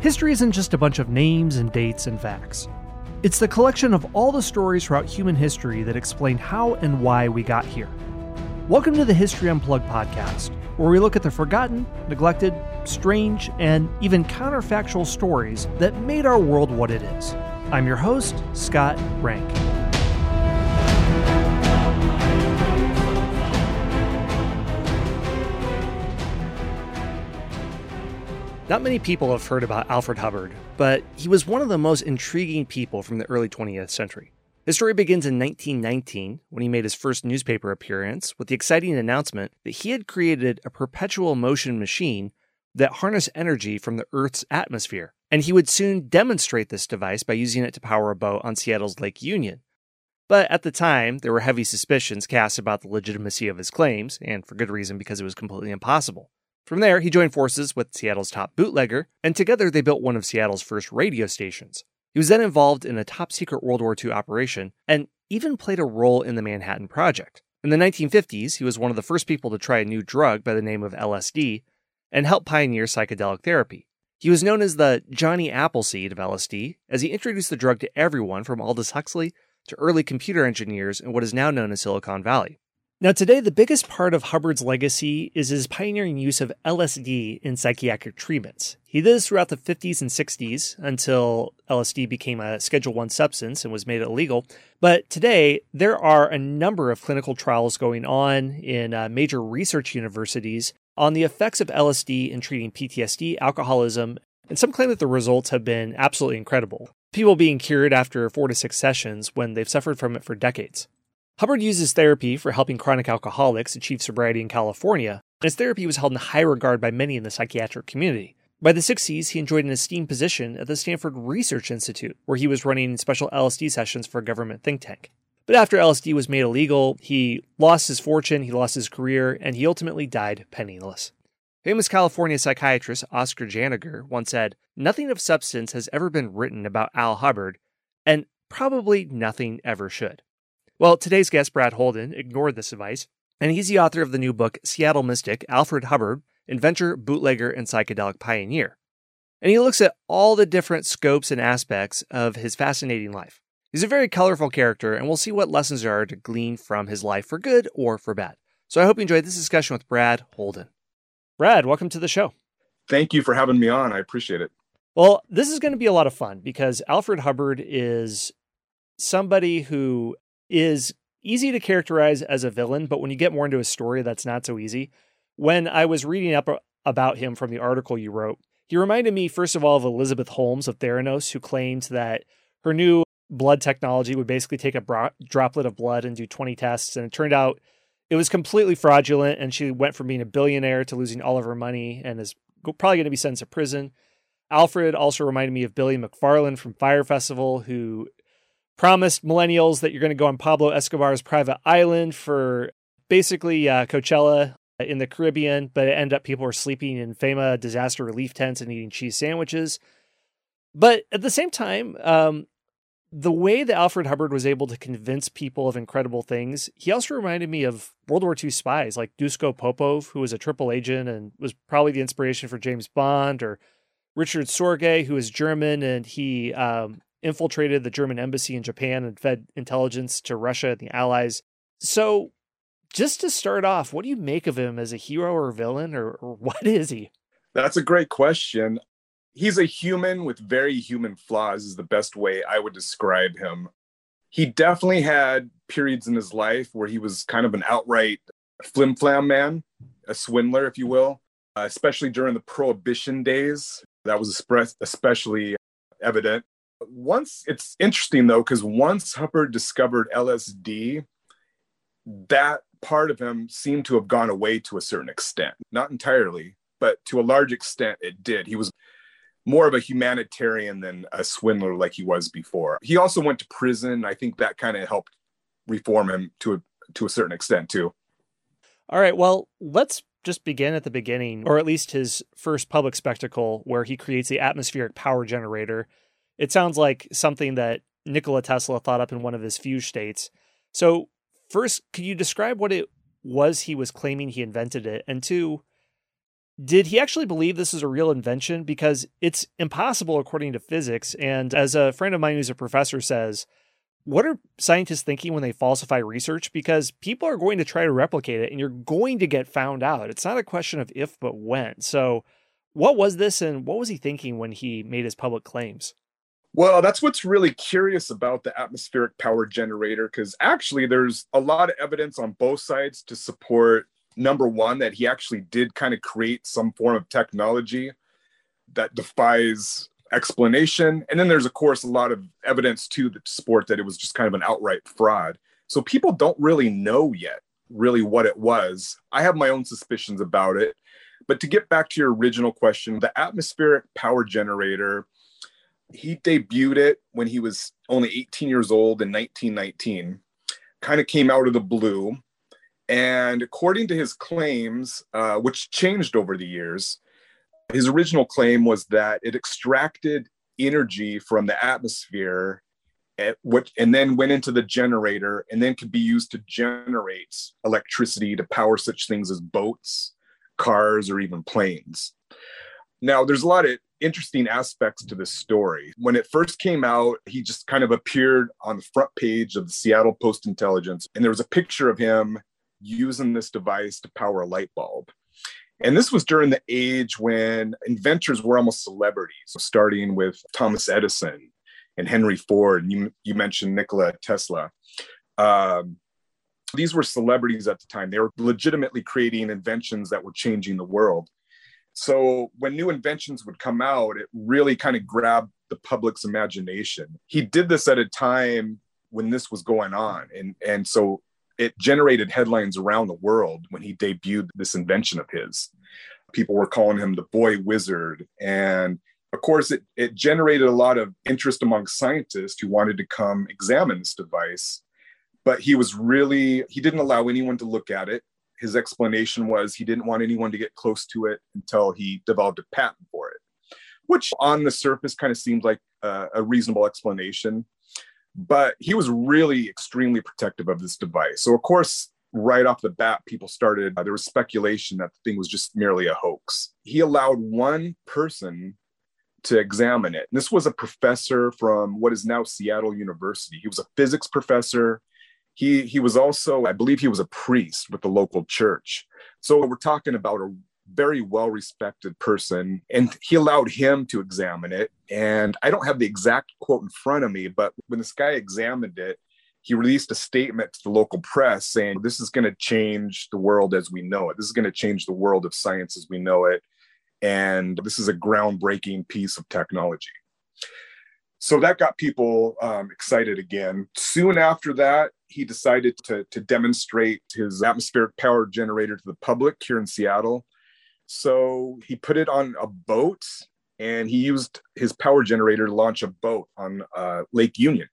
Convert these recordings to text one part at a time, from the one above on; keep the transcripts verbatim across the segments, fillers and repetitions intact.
History isn't just a bunch of names and dates and facts. It's the collection of all the stories throughout human history that explain how and why we got here. Welcome to the History Unplugged podcast, where we look at the forgotten, neglected, strange, and even counterfactual stories that made our world what it is. I'm your host, Scott Rank. Not many people have heard about Alfred Hubbard, but he was one of the most intriguing people from the early twentieth century. His story begins in nineteen nineteen, when he made his first newspaper appearance with the exciting announcement that he had created a perpetual motion machine that harnessed energy from the Earth's atmosphere, and he would soon demonstrate this device by using it to power a boat on Seattle's Lake Union. But at the time, there were heavy suspicions cast about the legitimacy of his claims, and for good reason, because it was completely impossible. From there, he joined forces with Seattle's top bootlegger, and together they built one of Seattle's first radio stations. He was then involved in a top-secret World War Two operation, and even played a role in the Manhattan Project. In the nineteen fifties, he was one of the first people to try a new drug by the name of L S D, and helped pioneer psychedelic therapy. He was known as the Johnny Appleseed of L S D, as he introduced the drug to everyone from Aldous Huxley to early computer engineers in what is now known as Silicon Valley. Now today, the biggest part of Hubbard's legacy is his pioneering use of L S D in psychiatric treatments. He did this throughout the fifties and sixties until L S D became a Schedule one substance and was made illegal. But today, there are a number of clinical trials going on in uh, major research universities on the effects of L S D in treating P T S D, alcoholism, and some claim that the results have been absolutely incredible. People being cured after four to six sessions when they've suffered from it for decades. Hubbard uses therapy for helping chronic alcoholics achieve sobriety in California, and his therapy was held in high regard by many in the psychiatric community. By the sixties, he enjoyed an esteemed position at the Stanford Research Institute, where he was running special L S D sessions for a government think tank. But after L S D was made illegal, he lost his fortune, he lost his career, and he ultimately died penniless. Famous California psychiatrist Oscar Janiger once said, "Nothing of substance has ever been written about Al Hubbard, and probably nothing ever should." Well, today's guest, Brad Holden, ignored this advice, and he's the author of the new book, Seattle Mystic, Alfred Hubbard, Inventor, Bootlegger, and Psychedelic Pioneer. And he looks at all the different scopes and aspects of his fascinating life. He's a very colorful character, and we'll see what lessons there are to glean from his life for good or for bad. So I hope you enjoyed this discussion with Brad Holden. Brad, welcome to the show. Thank you for having me on. I appreciate it. Well, this is going to be a lot of fun because Alfred Hubbard is somebody who is easy to characterize as a villain, but when you get more into his story, that's not so easy. When I was reading up about him from the article you wrote, he reminded me, first of all, of Elizabeth Holmes of Theranos, who claimed that her new blood technology would basically take a bro- droplet of blood and do twenty tests, and it turned out it was completely fraudulent, and she went from being a billionaire to losing all of her money and is probably going to be sentenced to prison. Alfred also reminded me of Billy McFarland from Fire Festival, who promised millennials that you're going to go on Pablo Escobar's private island for basically uh, Coachella in the Caribbean, but it ended up people were sleeping in FEMA disaster relief tents and eating cheese sandwiches. But at the same time, um, the way that Alfred Hubbard was able to convince people of incredible things, he also reminded me of World War Two spies like Duško Popov, who was a triple agent and was probably the inspiration for James Bond, or Richard Sorge, who is German, and he um, infiltrated the German embassy in Japan and fed intelligence to Russia and the Allies. So just to start off, what do you make of him as a hero or villain, or, or what is he? That's a great question. He's a human with very human flaws is the best way I would describe him. He definitely had periods in his life where he was kind of an outright flim-flam man, a swindler, if you will, uh, especially during the Prohibition days. That was especially evident. Once it's interesting, though, because once Hubbard discovered L S D, that part of him seemed to have gone away to a certain extent. Not entirely, but to a large extent it did. He was more of a humanitarian than a swindler like he was before. He also went to prison. I think that kind of helped reform him to a, to a certain extent too. All right, well, let's just begin at the beginning, or at least his first public spectacle where he creates the atmospheric power generator. It sounds like something that Nikola Tesla thought up in one of his fugue states. So first, could you describe what it was he was claiming he invented it? And two, Did he actually believe this is a real invention? Because it's impossible according to physics. And as a friend of mine who's a professor says, what are scientists thinking when they falsify research? Because people are going to try to replicate it and you're going to get found out. It's not a question of if, but when. So what was this and what was he thinking when he made his public claims? Well, that's what's really curious about the atmospheric power generator, because actually there's a lot of evidence on both sides to support, number one, that he actually did kind of create some form of technology that defies explanation. And then there's, of course, a lot of evidence too that support that it was just kind of an outright fraud. So people don't really know yet really what it was. I have my own suspicions about it. But to get back to your original question, the atmospheric power generator, he debuted it when he was only eighteen years old in nineteen nineteen, kind of came out of the blue. And according to his claims, uh, which changed over the years, his original claim was that it extracted energy from the atmosphere at what, and then went into the generator and then could be used to generate electricity to power such things as boats, cars, or even planes. Now, there's a lot of interesting aspects to this story. When it first came out, he just kind of appeared on the front page of the Seattle Post-Intelligencer, and there was a picture of him using this device to power a light bulb. And this was during the age when inventors were almost celebrities, starting with Thomas Edison and Henry Ford, and you, you mentioned Nikola Tesla. Um, these were celebrities at the time. They were legitimately creating inventions that were changing the world. So when new inventions would come out, it really kind of grabbed the public's imagination. He did this at a time when this was going on. And, and so it generated headlines around the world when he debuted this invention of his. People were calling him the boy wizard. And of course, it, it generated a lot of interest among scientists who wanted to come examine this device. But he was really, he didn't allow anyone to look at it. His explanation was he didn't want anyone to get close to it until he developed a patent for it, which on the surface kind of seemed like a, a reasonable explanation. But he was really extremely protective of this device. So, of course, right off the bat, people started, uh, there was speculation that the thing was just merely a hoax. He allowed one person to examine it. And this was a professor from what is now Seattle University. He was a physics professor. He he was also, I believe he was a priest with the local church. So we're talking about a very well-respected person, and he allowed him to examine it. And I don't have the exact quote in front of me, but when this guy examined it, he released a statement to the local press saying, this is going to change the world as we know it. This is going to change the world of science as we know it. And this is a groundbreaking piece of technology. So that got people um, excited again. Soon after that, he decided to, to demonstrate his atmospheric power generator to the public here in Seattle. So he put it on a boat, and he used his power generator to launch a boat on uh, Lake Union.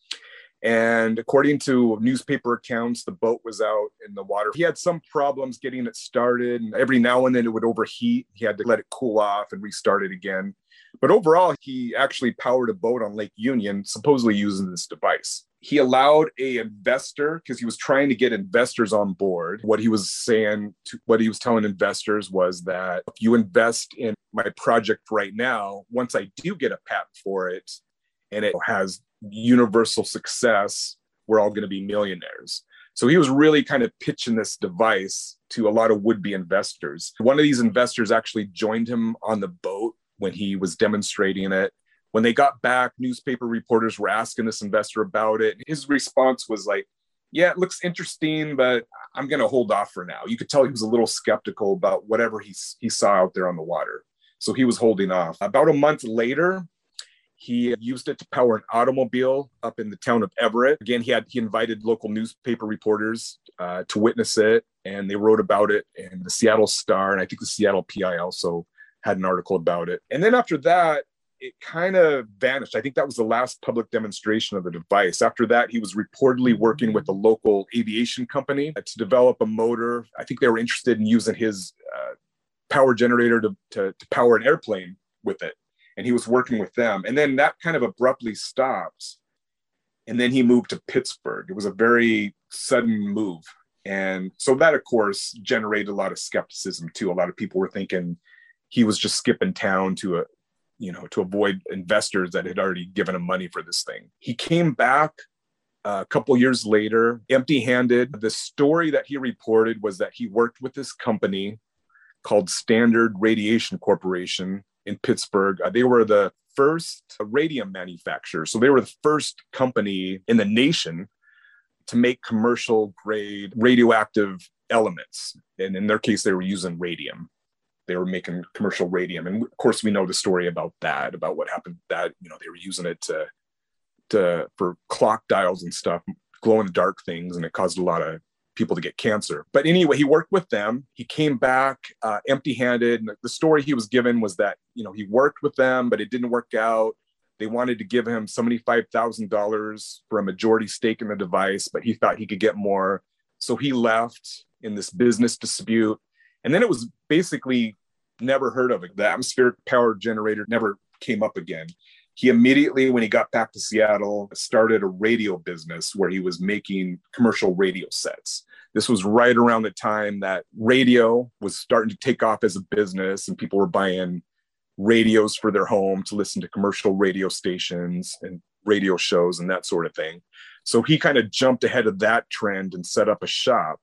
And according to newspaper accounts, the boat was out in the water. He had some problems getting it started, and every now and then it would overheat. He had to let it cool off and restart it again. But overall, he actually powered a boat on Lake Union, supposedly using this device. He allowed a investor, because he was trying to get investors on board. What he was saying, to, what he was telling investors was that if you invest in my project right now, once I do get a patent for it and it has universal success, we're all going to be millionaires. So he was really kind of pitching this device to a lot of would-be investors. One of these investors actually joined him on the boat when he was demonstrating it. When they got back, newspaper reporters were asking this investor about it. His response was like, yeah, it looks interesting, but I'm going to hold off for now. You could tell he was a little skeptical about whatever he, he saw out there on the water. So he was holding off. About a month later, he used it to power an automobile up in the town of Everett. Again, he had he invited local newspaper reporters uh, to witness it, and they wrote about it in the Seattle Star, and I think the Seattle P I also had an article about it. And then after that, it kind of vanished. I think that was the last public demonstration of the device. After that, he was reportedly working with a local aviation company to develop a motor. I think they were interested in using his uh, power generator to, to, to power an airplane with it. And he was working with them. And then that kind of abruptly stopped. And then he moved to Pittsburgh. It was a very sudden move. And so that, of course, generated a lot of skepticism too. A lot of people were thinking he was just skipping town to a, you know, to avoid investors that had already given him money for this thing. He came back a couple years later, empty-handed. The story that he reported was that he worked with this company called Standard Radiation Corporation in Pittsburgh. Uh, they were the first radium manufacturer. So they were the first company in the nation to make commercial grade radioactive elements. And in their case, they were using radium. They were making commercial radium. And of course, we know the story about that, about what happened, that, you know, they were using it to, to for clock dials and stuff, glow in the dark things. And it caused a lot of people to get cancer. But anyway, he worked with them. He came back uh, empty-handed. And the story he was given was that, you know, he worked with them, but it didn't work out. They wanted to give him seventy-five thousand dollars for a majority stake in the device, but he thought he could get more. So he left in this business dispute. And then it was basically never heard of it. The atmospheric power generator never came up again. He immediately, when he got back to Seattle, started a radio business where he was making commercial radio sets. This was right around the time that radio was starting to take off as a business and people were buying radios for their home to listen to commercial radio stations and radio shows and that sort of thing. So he kind of jumped ahead of that trend and set up a shop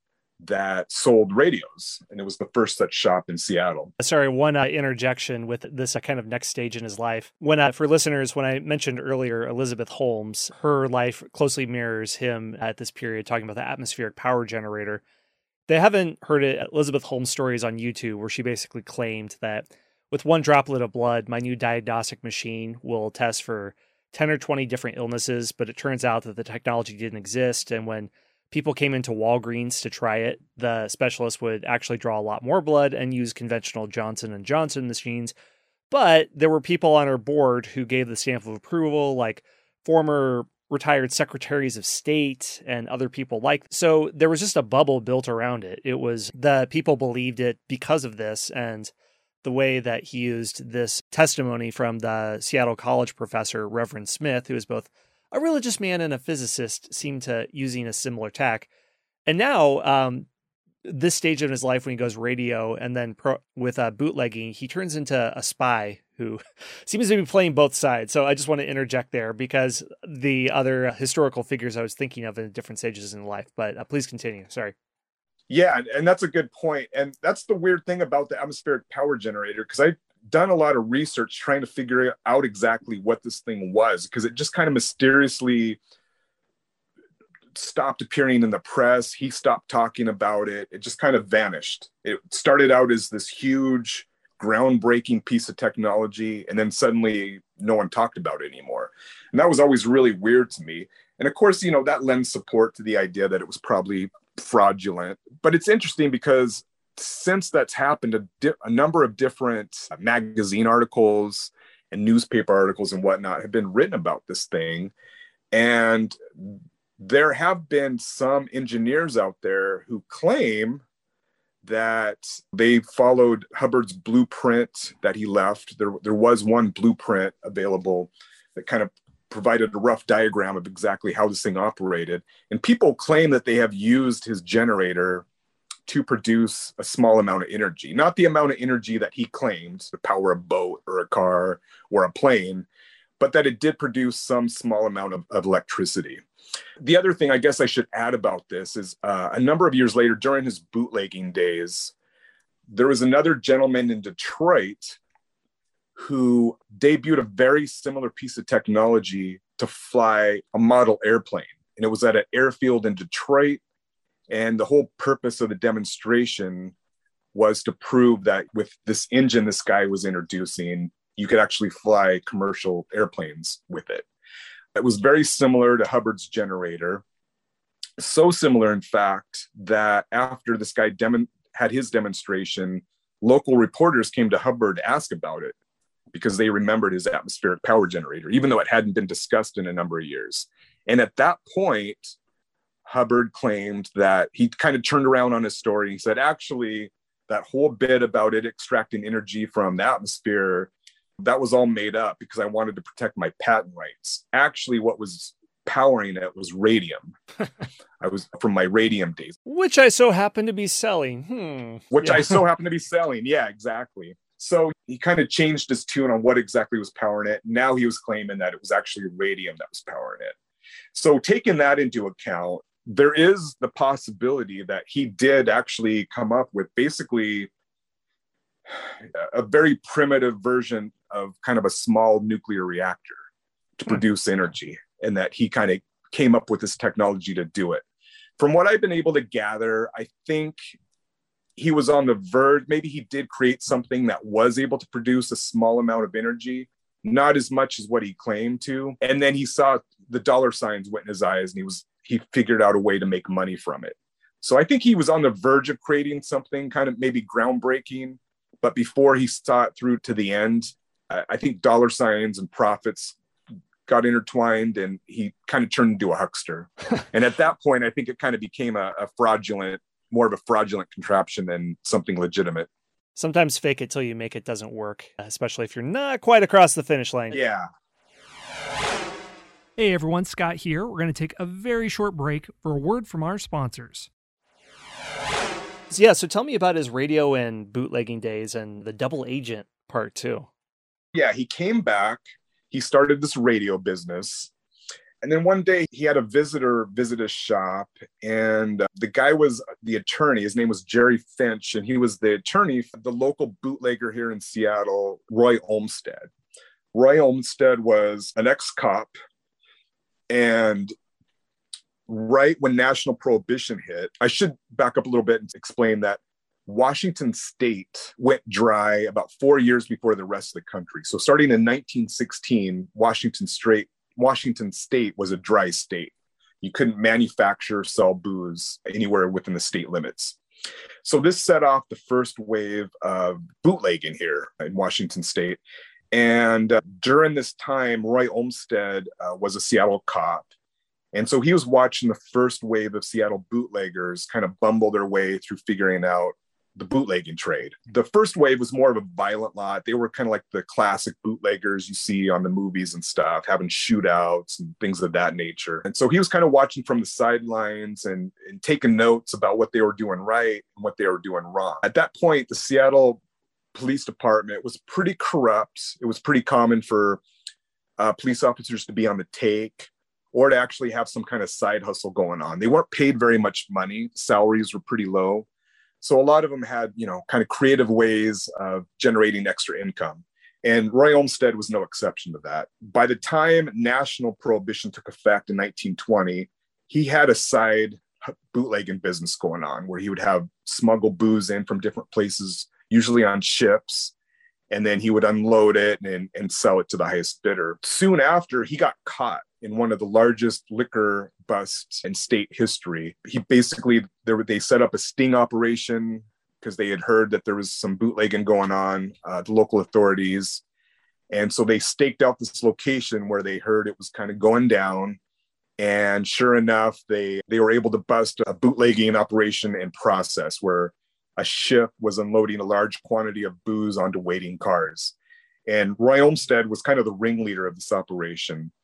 that sold radios. And it was the first such shop in Seattle. Sorry, one uh, interjection with this uh, kind of next stage in his life. When uh, for listeners, when I mentioned earlier Elizabeth Holmes, her life closely mirrors him at this period, talking about the atmospheric power generator. They haven't heard it, Elizabeth Holmes stories on YouTube, where she basically claimed that with one droplet of blood, my new diagnostic machine will test for ten or twenty different illnesses, but it turns out that the technology didn't exist. And when people came into Walgreens to try it, the specialist would actually draw a lot more blood and use conventional Johnson and Johnson machines. But there were people on her board who gave the stamp of approval, like former retired secretaries of state and other people like. So there was just a bubble built around it. It was the people believed it because of this, and the way that he used this testimony from the Seattle College professor, Reverend Smith, who is both a religious man and a physicist, seemed to using a similar tack. And now, um, this stage of his life when he goes radio and then pro- with uh, bootlegging, he turns into a spy who seems to be playing both sides. So I just want to interject there because the other historical figures I was thinking of in different stages in life. But uh, please continue. Sorry. Yeah, and that's a good point. And that's the weird thing about the atmospheric power generator, because I've done a lot of research trying to figure out exactly what this thing was, because it just kind of mysteriously stopped appearing in the press. He stopped talking about it. It just kind of vanished. It started out as this huge, groundbreaking piece of technology, and then suddenly no one talked about it anymore. And that was always really weird to me. And of course, you know, that lends support to the idea that it was probably fraudulent. But it's interesting because since that's happened, a, di- a number of different magazine articles and newspaper articles and whatnot have been written about this thing. And there have been some engineers out there who claim that they followed Hubbard's blueprint that he left. There, there was one blueprint available that kind of provided a rough diagram of exactly how this thing operated. And people claim that they have used his generator to produce a small amount of energy, not the amount of energy that he claimed to power a boat or a car or a plane, but that it did produce some small amount of, of electricity. The other thing I guess I should add about this is uh, a number of years later, during his bootlegging days, there was another gentleman in Detroit who debuted a very similar piece of technology to fly a model airplane. And it was at an airfield in Detroit. And the whole purpose of the demonstration was to prove that with this engine this guy was introducing, you could actually fly commercial airplanes with it. It was very similar to Hubbard's generator. So similar, in fact, that after this guy dem- had his demonstration, local reporters came to Hubbard to ask about it because they remembered his atmospheric power generator, even though it hadn't been discussed in a number of years. And at that point, Hubbard claimed that he kind of turned around on his story. He said, actually, that whole bit about it extracting energy from the atmosphere, that was all made up because I wanted to protect my patent rights. Actually, what was powering it was radium. I was from my radium days. Which I so happen to be selling. Hmm. Which Yeah. I so happen to be selling. Yeah, exactly. So he kind of changed his tune on what exactly was powering it. Now he was claiming that it was actually radium that was powering it. So taking that into account, there is the possibility that he did actually come up with basically a very primitive version of kind of a small nuclear reactor to produce energy, and that he kind of came up with this technology to do it. From what I've been able to gather, I think he was on the verge. Maybe he did create something that was able to produce a small amount of energy, not as much as what he claimed to. And then he saw the dollar signs went in his eyes, and he was he figured out a way to make money from it. So I think he was on the verge of creating something kind of maybe groundbreaking, but before he saw it through to the end, I think dollar signs and profits got intertwined, and he kind of turned into a huckster. And at that point, I think it kind of became a, a fraudulent, more of a fraudulent contraption than something legitimate. Sometimes fake it till you make it doesn't work, especially if you're not quite across the finish line. Yeah. Hey everyone, Scott here. We're going to take a very short break for a word from our sponsors. So yeah, so tell me about his radio and bootlegging days and the double agent part too. Yeah, he came back. He started this radio business. And then one day he had a visitor visit his shop, and uh, the guy was the attorney. His name was Jerry Finch, and he was the attorney for the local bootlegger here in Seattle, Roy Olmsted. Roy Olmsted was an ex-cop, and right when national prohibition hit, I should back up a little bit and explain that Washington State went dry about four years before the rest of the country. So starting in nineteen sixteen, Washington State, Washington State was a dry state. You couldn't manufacture or sell booze anywhere within the state limits. So this set off the first wave of bootlegging here in Washington State. And uh, during this time, Roy Olmsted uh, was a Seattle cop. And so he was watching the first wave of Seattle bootleggers kind of bumble their way through figuring out the bootlegging trade. The first wave was more of a violent lot. They were kind of like the classic bootleggers you see on the movies and stuff, having shootouts and things of that nature. And so he was kind of watching from the sidelines and, and taking notes about what they were doing right and what they were doing wrong. At that point, the Seattle Police Department was pretty corrupt. It was pretty common for uh, police officers to be on the take or to actually have some kind of side hustle going on. They weren't paid very much money. Salaries were pretty low. So a lot of them had, you know, kind of creative ways of generating extra income. And Roy Olmsted was no exception to that. By the time national prohibition took effect in nineteen twenty, he had a side bootlegging business going on where he would have smuggle booze in from different places, usually on ships, and then he would unload it and, and sell it to the highest bidder. Soon after, he got caught in one of the largest liquor busts in state history. He basically, they, they set up a sting operation because they had heard that there was some bootlegging going on, uh, the local authorities. And so they staked out this location where they heard it was kind of going down. And sure enough, they, they were able to bust a bootlegging operation in process where a ship was unloading a large quantity of booze onto waiting cars. And Roy Olmsted was kind of the ringleader of this operation.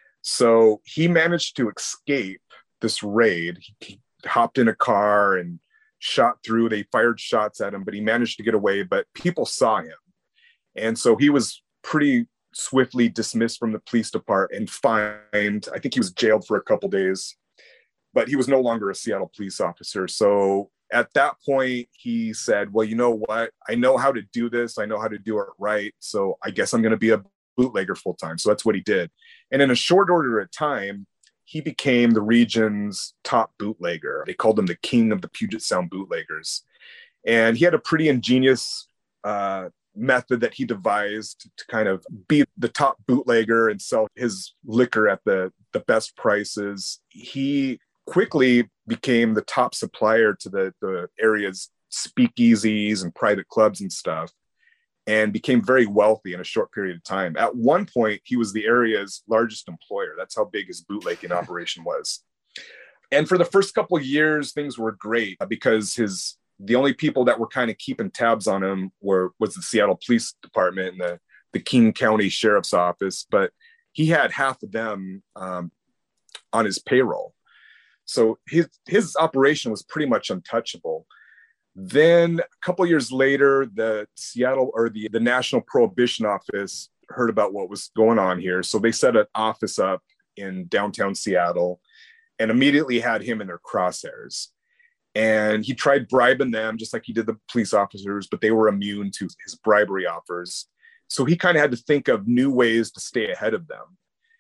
So he managed to escape this raid. He hopped in a car and shot through. They fired shots at him, but he managed to get away. But people saw him. And so he was pretty swiftly dismissed from the police department and fined. I think he was jailed for a couple days, but he was no longer a Seattle police officer. So at that point, he said, well, you know what? I know how to do this. I know how to do it right. So I guess I'm going to be a bootlegger full time. So that's what he did. And in a short order of time, he became the region's top bootlegger. They called him the king of the Puget Sound bootleggers. And he had a pretty ingenious uh, method that he devised to kind of be the top bootlegger and sell his liquor at the, the best prices. He quickly became the top supplier to the, the area's speakeasies and private clubs and stuff, and became very wealthy in a short period of time. At one point, he was the area's largest employer. That's how big his bootlegging operation was. And for the first couple of years, things were great because his the only people that were kind of keeping tabs on him were was the Seattle Police Department and the, the King County Sheriff's Office. But he had half of them um, on his payroll. So his, his operation was pretty much untouchable. Then a couple years later, the Seattle or the, the National Prohibition Office heard about what was going on here. So they set an office up in downtown Seattle and immediately had him in their crosshairs. And he tried bribing them just like he did the police officers, but they were immune to his bribery offers. So he kind of had to think of new ways to stay ahead of them.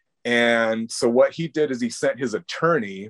And so what he did is he sent his attorney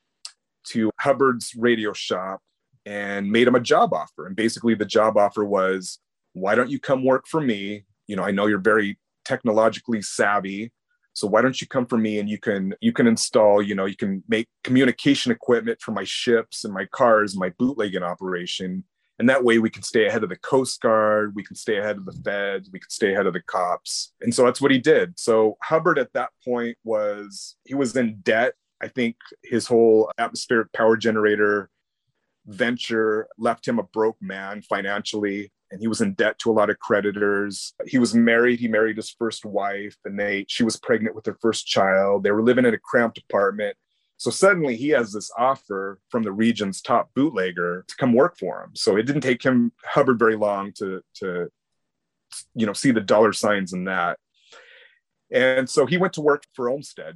to Hubbard's radio shop and made him a job offer. And basically the job offer was, why don't you come work for me? You know, I know you're very technologically savvy. So why don't you come for me and you can you can install, you know, you can make communication equipment for my ships and my cars, my bootlegging operation. And that way we can stay ahead of the Coast Guard, we can stay ahead of the feds, we can stay ahead of the cops. And so that's what he did. So Hubbard at that point was, he was in debt. I think his whole atmospheric power generator venture left him a broke man financially. And he was in debt to a lot of creditors. He was married. He married his first wife, and they she was pregnant with their first child. They were living in a cramped apartment. So suddenly he has this offer from the region's top bootlegger to come work for him. So it didn't take him, Hubbard, very long to, to you know, see the dollar signs in that. And so he went to work for Olmsted.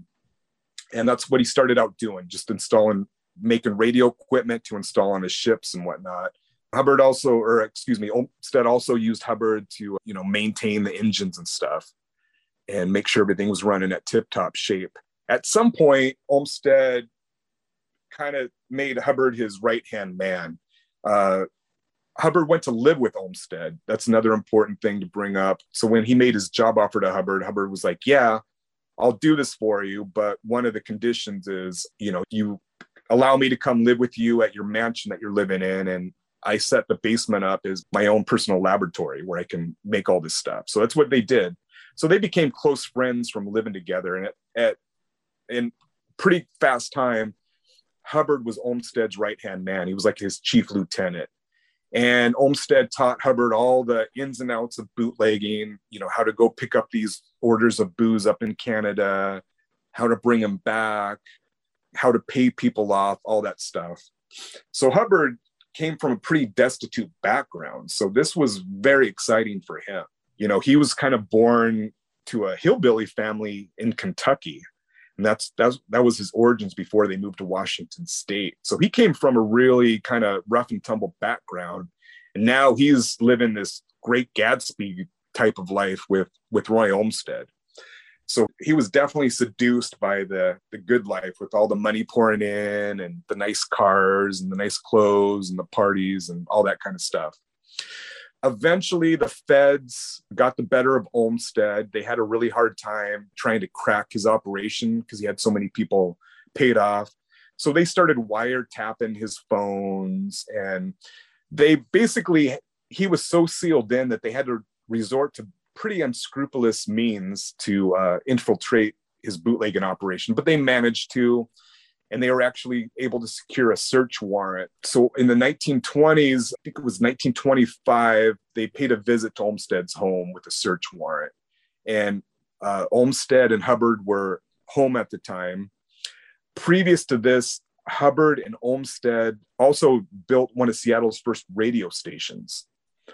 And that's what he started out doing, just installing, making radio equipment to install on his ships and whatnot. Hubbard also, or excuse me, Olmsted also used Hubbard to, you know, maintain the engines and stuff and make sure everything was running at tip-top shape. At some point, Olmsted kind of made Hubbard his right-hand man. Uh, Hubbard went to live with Olmsted. That's another important thing to bring up. So when he made his job offer to Hubbard, Hubbard was like, yeah, I'll do this for you. But one of the conditions is, you know, you allow me to come live with you at your mansion that you're living in, and I set the basement up as my own personal laboratory where I can make all this stuff. So that's what they did. So they became close friends from living together. And at, at in pretty fast time, Hubbard was Olmsted's right-hand man. He was like his chief lieutenant. And Olmsted taught Hubbard all the ins and outs of bootlegging, you know, how to go pick up these orders of booze up in Canada, how to bring them back, how to pay people off, all that stuff. So Hubbard came from a pretty destitute background. So this was very exciting for him. You know, he was kind of born to a hillbilly family in Kentucky. And that's, that's that was his origins before they moved to Washington State. So he came from a really kind of rough and tumble background. And now he's living this great Gatsby type of life with, with Roy Olmsted. So he was definitely seduced by the, the good life with all the money pouring in and the nice cars and the nice clothes and the parties and all that kind of stuff. Eventually, the feds got the better of Olmsted. They had a really hard time trying to crack his operation because he had so many people paid off. So they started wiretapping his phones, and they basically, he was so sealed in that they had to resort to pretty unscrupulous means to uh, infiltrate his bootlegging operation, but they managed to, and they were actually able to secure a search warrant. So in the nineteen twenties, I think it was nineteen twenty-five, they paid a visit to Olmsted's home with a search warrant. And uh, Olmsted and Hubbard were home at the time. Previous to this, Hubbard and Olmsted also built one of Seattle's first radio stations.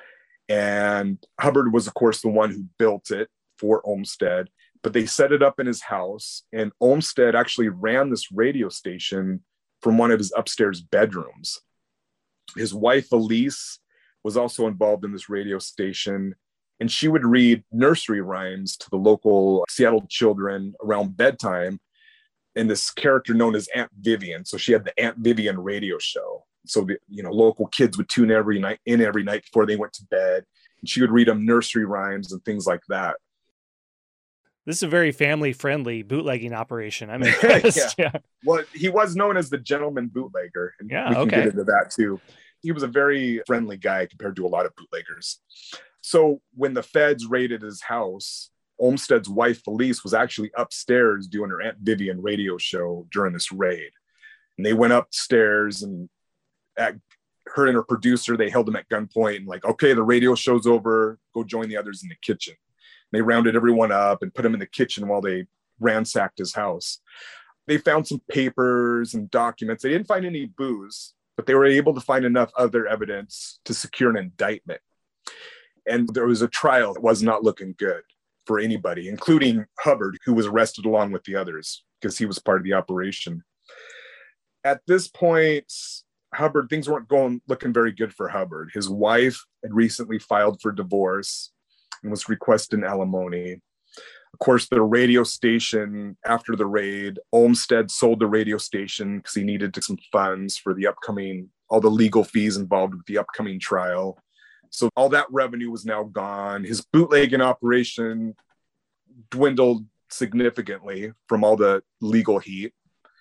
And Hubbard was, of course, the one who built it for Olmsted, but they set it up in his house. And Olmsted actually ran this radio station from one of his upstairs bedrooms. His wife, Elise, was also involved in this radio station. And she would read nursery rhymes to the local Seattle children around bedtime. And this character known as Aunt Vivian. So she had the Aunt Vivian radio show. So the, you know, local kids would tune every night in every night before they went to bed, and she would read them nursery rhymes and things like that. This is a very family-friendly bootlegging operation. I'm impressed. yeah. yeah. Well, he was known as the gentleman bootlegger, and yeah, we can okay. get into that too. He was a very friendly guy compared to a lot of bootleggers. So when the feds raided his house, Olmsted's wife, Elise, was actually upstairs doing her Aunt Vivian radio show during this raid. And they went upstairs, and at her and her producer, they held them at gunpoint and like, okay, the radio show's over, go join the others in the kitchen. And they rounded everyone up and put them in the kitchen while they ransacked his house. They found some papers and documents. They didn't find any booze, but they were able to find enough other evidence to secure an indictment. And there was a trial that was not looking good for anybody, including Hubbard, who was arrested along with the others because he was part of the operation. At this point, Hubbard, things weren't going looking very good for Hubbard. His wife had recently filed for divorce and was requesting alimony. Of course, the radio station, after the raid, Olmsted sold the radio station because he needed some funds for the upcoming, all the legal fees involved with the upcoming trial. So all that revenue was now gone. His bootlegging operation dwindled significantly from all the legal heat.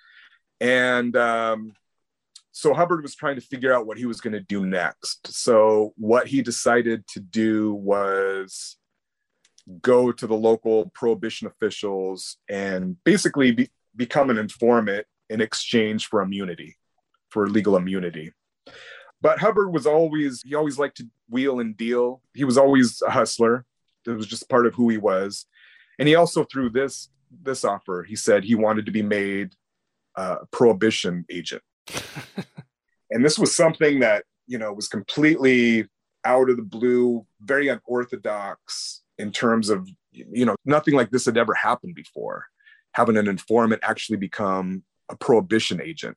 And um, so Hubbard was trying to figure out what he was going to do next. So what he decided to do was go to the local prohibition officials and basically be, become an informant in exchange for immunity, for legal immunity. But Hubbard was always, he always liked to wheel and deal. He was always a hustler. It was just part of who he was. And he also threw this, this offer. He said he wanted to be made a prohibition agent. And this was something that, you know, was completely out of the blue, very unorthodox in terms of, you know, nothing like this had ever happened before, having an informant actually become a prohibition agent.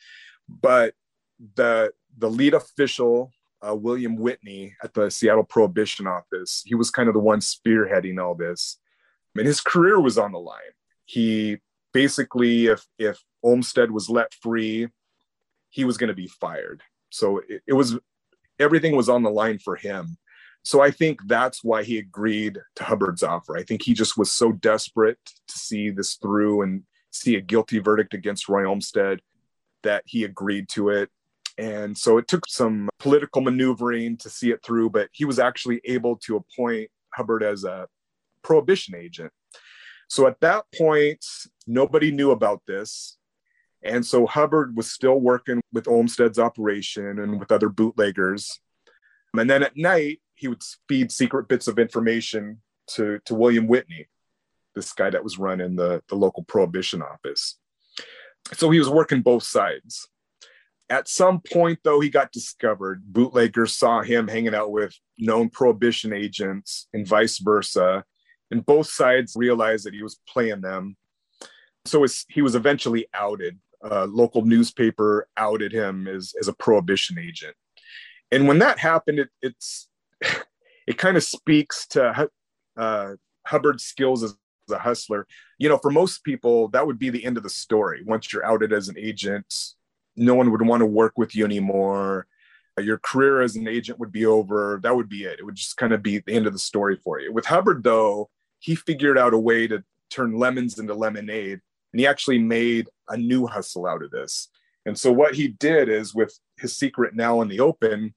But the the lead official, uh, William Whitney at the Seattle Prohibition Office, he was kind of the one spearheading all this. I mean, his career was on the line. He basically, if if Olmsted was let free, he was going to be fired. So it, it was, everything was on the line for him. So I think that's why he agreed to Hubbard's offer. I think he just was so desperate to see this through and see a guilty verdict against Roy Olmsted that he agreed to it. And so it took some political maneuvering to see it through, but he was actually able to appoint Hubbard as a prohibition agent. So at that point, nobody knew about this. And so Hubbard was still working with Olmsted's operation and with other bootleggers. And then at night, he would feed secret bits of information to, to William Whitney, this guy that was running the, the local prohibition office. So he was working both sides. At some point, though, he got discovered. Bootleggers saw him hanging out with known prohibition agents and vice versa. And both sides realized that he was playing them. So was, he was eventually outed. A local newspaper outed him as, as a prohibition agent. And when that happened, it, it's it kind of speaks to uh, Hubbard's skills as a hustler. You know, for most people, that would be the end of the story. Once you're outed as an agent, no one would want to work with you anymore. Your career as an agent would be over. That would be it. It would just kind of be the end of the story for you. With Hubbard, though, he figured out a way to turn lemons into lemonade. And he actually made a new hustle out of this. And so what he did is, with his secret now in the open,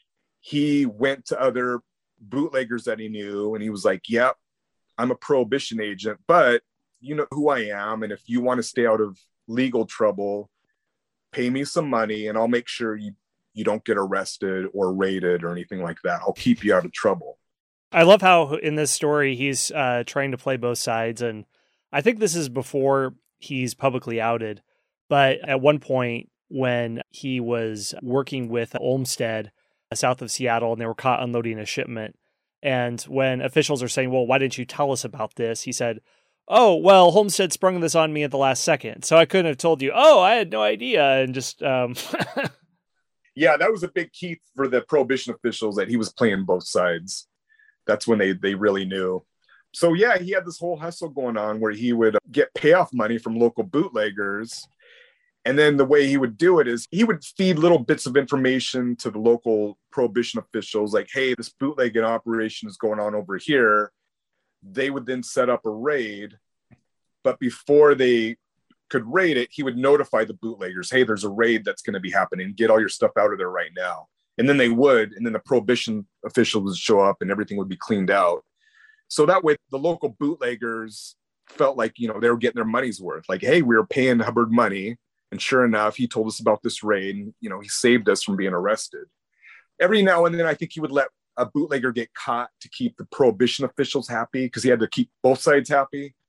he went to other bootleggers that he knew and he was like, yep, I'm a prohibition agent, but you know who I am. And if you want to stay out of legal trouble, pay me some money and I'll make sure you, you don't get arrested or raided or anything like that. I'll keep you out of trouble. I love how in this story, he's uh, trying to play both sides. And I think this is before he's publicly outed. But at one point when he was working with Olmsted south of Seattle and they were caught unloading a shipment, and when officials are saying, well, why didn't you tell us about this? He said, oh, well, Olmsted sprung this on me at the last second, so I couldn't have told you. Oh, I had no idea. And just, um... yeah, that was a big key for the prohibition officials, that he was playing both sides. That's when they, they really knew. So yeah, he had this whole hustle going on where he would get payoff money from local bootleggers. And then the way he would do it is he would feed little bits of information to the local prohibition officials, like, hey, this bootlegging operation is going on over here. They would then set up a raid. But before they could raid it, he would notify the bootleggers, hey, there's a raid that's going to be happening. Get all your stuff out of there right now. And then they would, and then the prohibition officials would show up and everything would be cleaned out. So that way the local bootleggers felt like, you know, they were getting their money's worth. Like, hey, we were paying Hubbard money. And sure enough, he told us about this raid and, you know, he saved us from being arrested. Every now and then, I think he would let a bootlegger get caught to keep the prohibition officials happy because he had to keep both sides happy.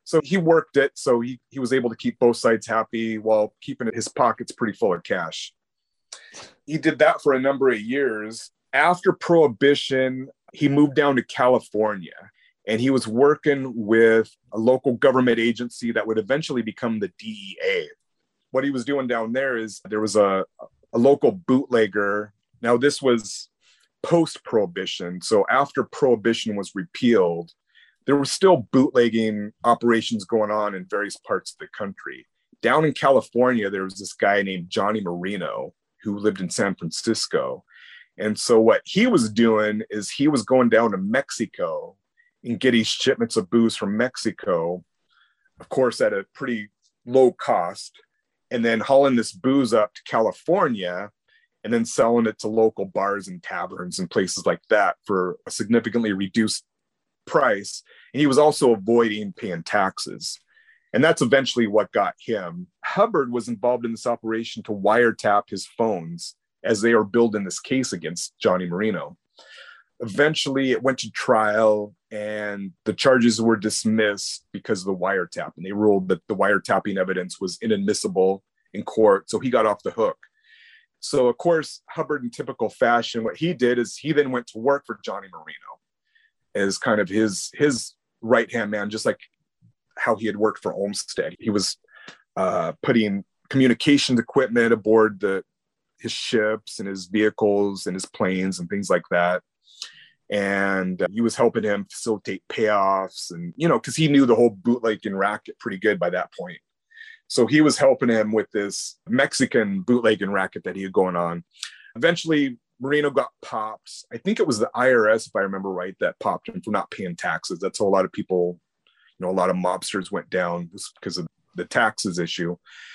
So he worked it. So he, he was able to keep both sides happy while keeping his pockets pretty full of cash. He did that for a number of years. After Prohibition, he moved down to California, and he was working with a local government agency that would eventually become the D E A. What he was doing down there is there was a, a local bootlegger. Now, this was post-Prohibition. So after Prohibition was repealed, there were still bootlegging operations going on in various parts of the country. Down in California, there was this guy named Johnny Marino who lived in San Francisco. And so what he was doing is he was going down to Mexico and getting shipments of booze from Mexico, of course, at a pretty low cost, and then hauling this booze up to California and then selling it to local bars and taverns and places like that for a significantly reduced price. And he was also avoiding paying taxes. And that's eventually what got him. Hubbard was involved in this operation to wiretap his phones as they were building this case against Johnny Marino. Eventually, it went to trial, and the charges were dismissed because of the wiretap. And they ruled that the wiretapping evidence was inadmissible in court, so he got off the hook. So, of course, Hubbard, in typical fashion, what he did is he then went to work for Johnny Marino as kind of his, his right-hand man, just like how he had worked for Olmsted. He was uh, putting communications equipment aboard the his ships and his vehicles and his planes and things like that. And uh, he was helping him facilitate payoffs and, you know, because he knew the whole bootlegging racket pretty good by that point. So he was helping him with this Mexican bootlegging racket that he had going on. Eventually, Marino got popped. I think it was the I R S, if I remember right, that popped him for not paying taxes. That's how a lot of people, you know, a lot of mobsters went down because of the taxes issue.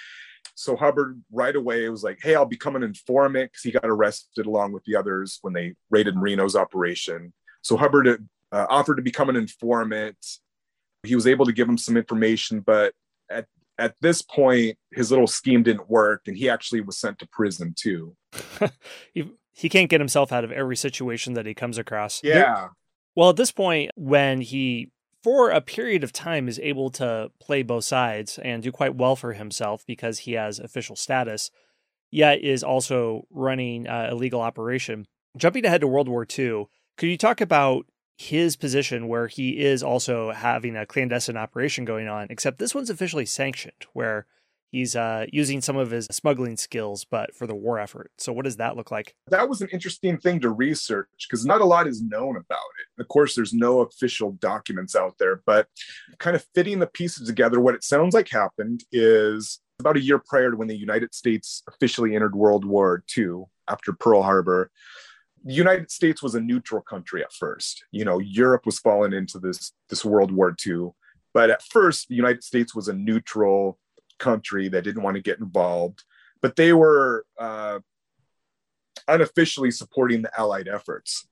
So Hubbard right away was like, hey, I'll become an informant, because he got arrested along with the others when they raided Marino's operation. So Hubbard uh, offered to become an informant. He was able to give him some information, but at, at this point, his little scheme didn't work, and he actually was sent to prison too. he, he can't get himself out of every situation that he comes across. Yeah. There, well, at this point, when he for a period of time is able to play both sides and do quite well for himself because he has official status, yet is also running uh, a legal operation. Jumping ahead to World War Two, could you talk about his position where he is also having a clandestine operation going on, except this one's officially sanctioned, where he's uh, using some of his smuggling skills, but for the war effort. So what does that look like? That was an interesting thing to research because not a lot is known about it. Of course, there's no official documents out there, but kind of fitting the pieces together, what it sounds like happened is about a year prior to when the United States officially entered World War Two after Pearl Harbor. The United States was a neutral country at first. You know, Europe was falling into this, this World War Two. But at first, the United States was a neutral country that didn't want to get involved, but they were uh, unofficially supporting the Allied efforts.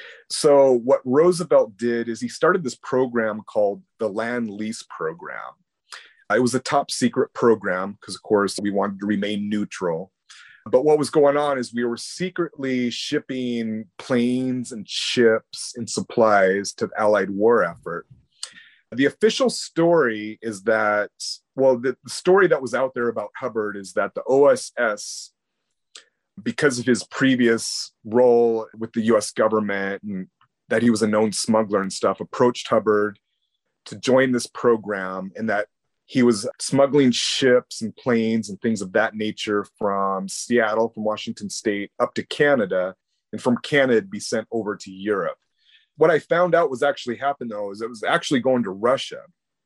So what Roosevelt did is he started this program called the Land Lease Program. It was a top secret program because, of course, we wanted to remain neutral. But what was going on is we were secretly shipping planes and ships and supplies to the Allied war effort. The official story is that, well, the, the story that was out there about Hubbard is that the O S S, because of his previous role with the U S government and that he was a known smuggler and stuff, approached Hubbard to join this program, and that he was smuggling ships and planes and things of that nature from Seattle, from Washington State, up to Canada, and from Canada be sent over to Europe. What I found out was actually happened, though, is it was actually going to Russia.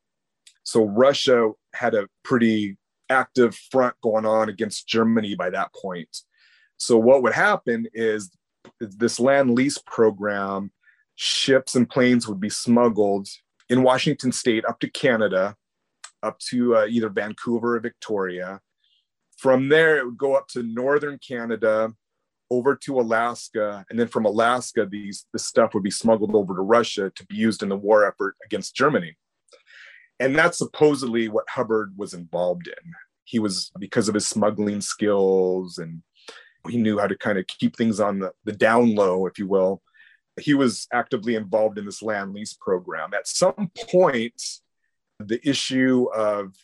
So Russia had a pretty active front going on against Germany by that point. So what would happen is this land lease program, ships and planes would be smuggled in Washington State up to Canada, up to uh, either Vancouver or Victoria. From there, it would go up to northern Canada, over to Alaska, and then from Alaska, these this stuff would be smuggled over to Russia to be used in the war effort against Germany. And that's supposedly what Hubbard was involved in. He was, because of his smuggling skills, and he knew how to kind of keep things on the, the down low, if you will. He was actively involved in this land lease program. At some point, the issue of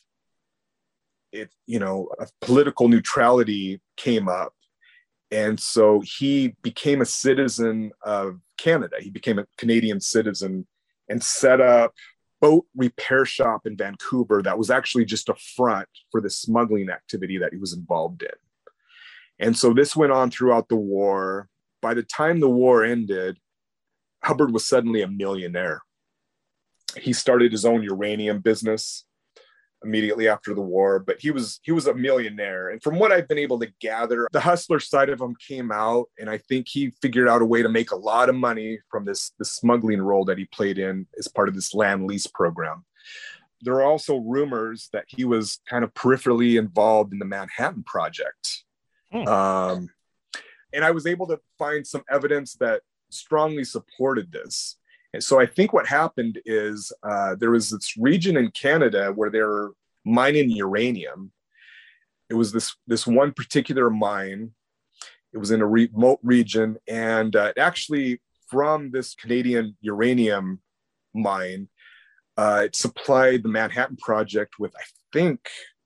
it, you know, of political neutrality came up. And so he became a citizen of Canada. He became a Canadian citizen and set up a boat repair shop in Vancouver that was actually just a front for the smuggling activity that he was involved in. And so this went on throughout the war. By the time the war ended, Hubbard was suddenly a millionaire. He started his own uranium business immediately after the war, but he was he was a millionaire. And from what I've been able to gather, the hustler side of him came out, and I think he figured out a way to make a lot of money from this, this smuggling role that he played in as part of this land lease program. There are also rumors that he was kind of peripherally involved in the Manhattan Project. Hmm. Um, and I was able to find some evidence that strongly supported this. And so I think what happened is uh, there was this region in Canada where they're mining uranium. It was this, this one particular mine. It was in a remote region. And uh, actually from this Canadian uranium mine, uh, it supplied the Manhattan Project with, I think,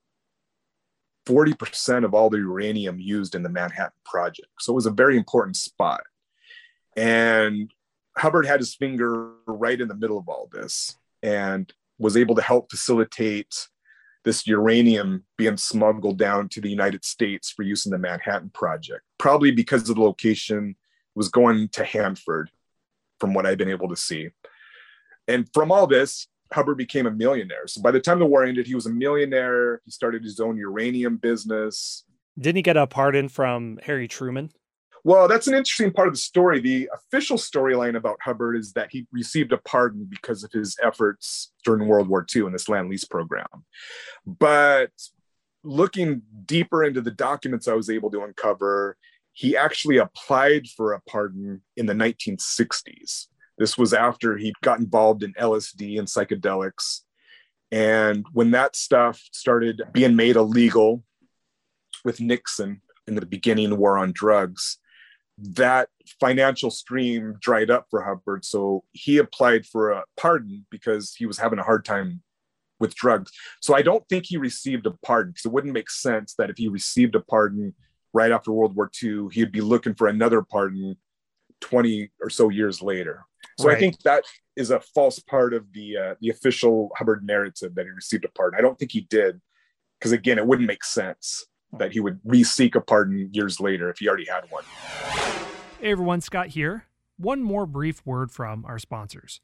forty percent of all the uranium used in the Manhattan Project. So it was a very important spot. And Hubbard had his finger right in the middle of all this and was able to help facilitate this uranium being smuggled down to the United States for use in the Manhattan Project, probably because of the location. It was going to Hanford, from what I've been able to see. And from all this, Hubbard became a millionaire. So by the time the war ended, he was a millionaire. He started his own uranium business. Didn't he get a pardon from Harry Truman? Well, that's an interesting part of the story. The official storyline about Hubbard is that he received a pardon because of his efforts during World War Two in this land lease program. But looking deeper into the documents I was able to uncover, he actually applied for a pardon in the nineteen sixties. This was after he got involved in L S D and psychedelics. And when that stuff started being made illegal with Nixon in the beginning of the war on drugs, that financial stream dried up for Hubbard. So he applied for a pardon because he was having a hard time with drugs. So I don't think he received a pardon, because it wouldn't make sense that if he received a pardon right after World War Two, he'd be looking for another pardon twenty or so years later. So right. I think that is a false part of the uh, the official Hubbard narrative that he received a pardon. I don't think he did, because again, it wouldn't make sense that he would re-seek a pardon years later if he already had one. Hey everyone, Scott here. One more brief word from our sponsors.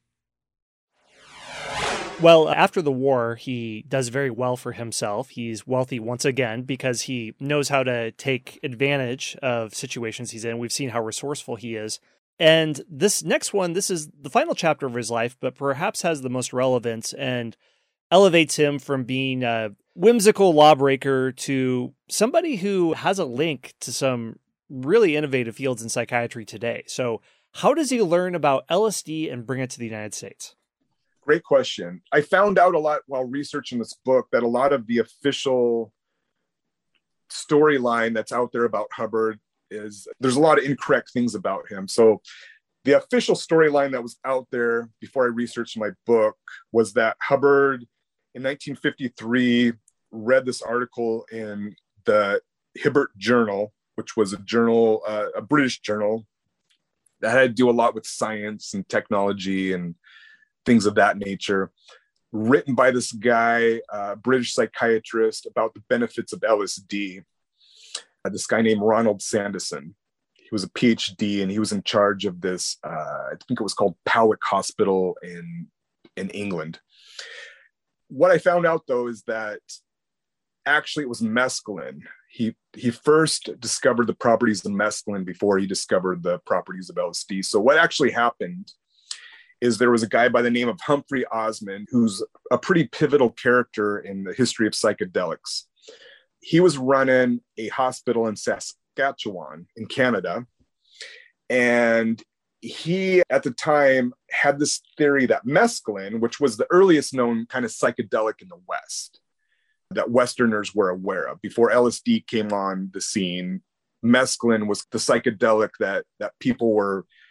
Well, after the war, he does very well for himself. He's wealthy once again because he knows how to take advantage of situations he's in. We've seen how resourceful he is. And this next one, this is the final chapter of his life, but perhaps has the most relevance and elevates him from being a whimsical lawbreaker to somebody who has a link to some really innovative fields in psychiatry today. So how does he learn about L S D and bring it to the United States? Great question. I found out a lot while researching this book that a lot of the official storyline that's out there about Hubbard is there's a lot of incorrect things about him. So the official storyline that was out there before I researched my book was that Hubbard in nineteen fifty-three read this article in the Hibbert Journal, which was a journal, uh, a British journal that had to do a lot with science and technology and things of that nature, written by this guy, a uh, British psychiatrist, about the benefits of L S D. Uh, this guy named Ronald Sanderson. He was a PhD and he was in charge of this, uh, I think it was called Powick Hospital in, in England. What I found out though is that actually it was mescaline. He he first discovered the properties of mescaline before he discovered the properties of L S D. So what actually happened is there was a guy by the name of Humphrey Osmond, who's a pretty pivotal character in the history of psychedelics. He was running a hospital in Saskatchewan in Canada. And he, at the time, had this theory that mescaline, which was the earliest known kind of psychedelic in the West, that Westerners were aware of. Before L S D came on the scene, mescaline was the psychedelic that, that people were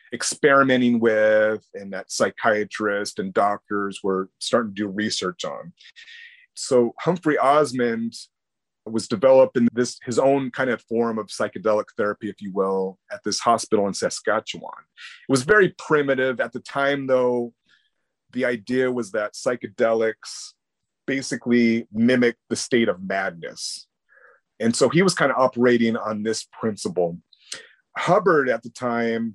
experimenting with and that psychiatrists and doctors were starting to do research on. So Humphrey Osmond was developing this his own kind of form of psychedelic therapy, if you will, at this hospital in Saskatchewan. It was very primitive at the time, though. The idea was that psychedelics basically mimic the state of madness. And so he was kind of operating on this principle. Hubbard at the time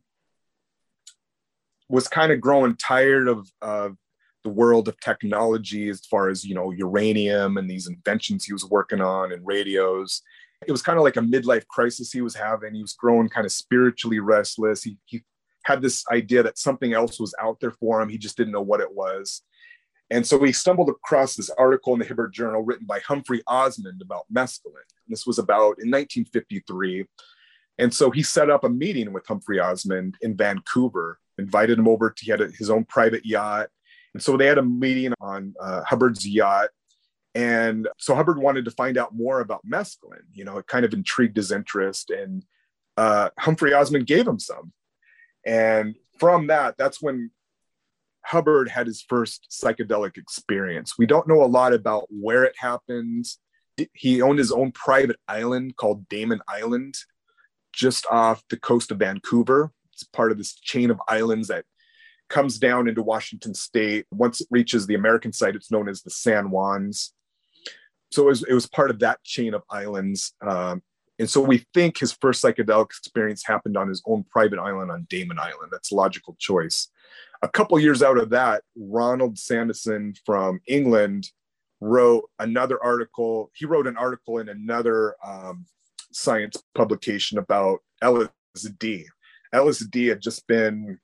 was kind of growing tired of uh, the world of technology as far as, you know, uranium and these inventions he was working on and radios. It was kind of like a midlife crisis he was having. He was growing kind of spiritually restless. He, he had this idea that something else was out there for him. He just didn't know what it was. And so he stumbled across this article in the Hibbert Journal written by Humphrey Osmond about mescaline. This was about in nineteen fifty-three. And so he set up a meeting with Humphrey Osmond in Vancouver, invited him over to, he had a, his own private yacht. And so they had a meeting on uh, Hubbard's yacht. And so Hubbard wanted to find out more about mescaline. You know, it kind of intrigued his interest. And uh, Humphrey Osmond gave him some. And from that, that's when Hubbard had his first psychedelic experience. We don't know a lot about where it happened. He owned his own private island called Damen Island, just off the coast of Vancouver. It's part of this chain of islands that comes down into Washington State. Once it reaches the American side, it's known as the San Juans. So it was, it was part of that chain of islands. Um, and so we think his first psychedelic experience happened on his own private island on Damen Island. That's a logical choice. A couple years out of that, Ronald Sanderson from England wrote another article. He wrote an article in another um, science publication about L S D. L S D had just been,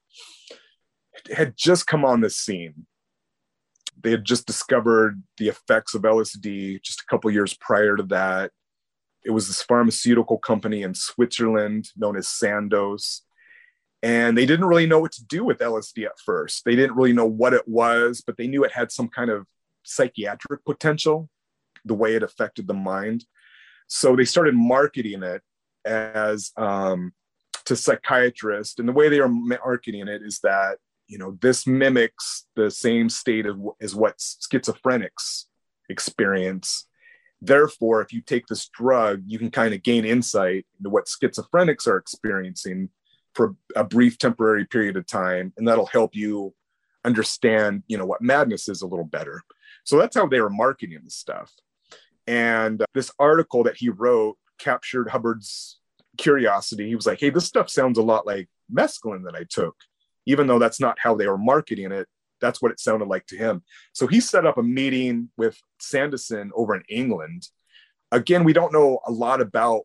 had just come on the scene. They had just discovered the effects of L S D just a couple years prior to that. It was this pharmaceutical company in Switzerland known as Sandoz. And they didn't really know what to do with L S D at first. They didn't really know what it was, but they knew it had some kind of psychiatric potential, the way it affected the mind. So they started marketing it as um, to psychiatrists. And the way they are marketing it is that, you know, this mimics the same state of, as what schizophrenics experience. Therefore, if you take this drug, you can kind of gain insight into what schizophrenics are experiencing for a brief temporary period of time. And that'll help you understand, you know, what madness is a little better. So that's how they were marketing this stuff. And uh, this article that he wrote captured Hubbard's curiosity. He was like, hey, this stuff sounds a lot like mescaline that I took. Even though that's not how they were marketing it, that's what it sounded like to him. So he set up a meeting with Sanderson over in England. Again, we don't know a lot about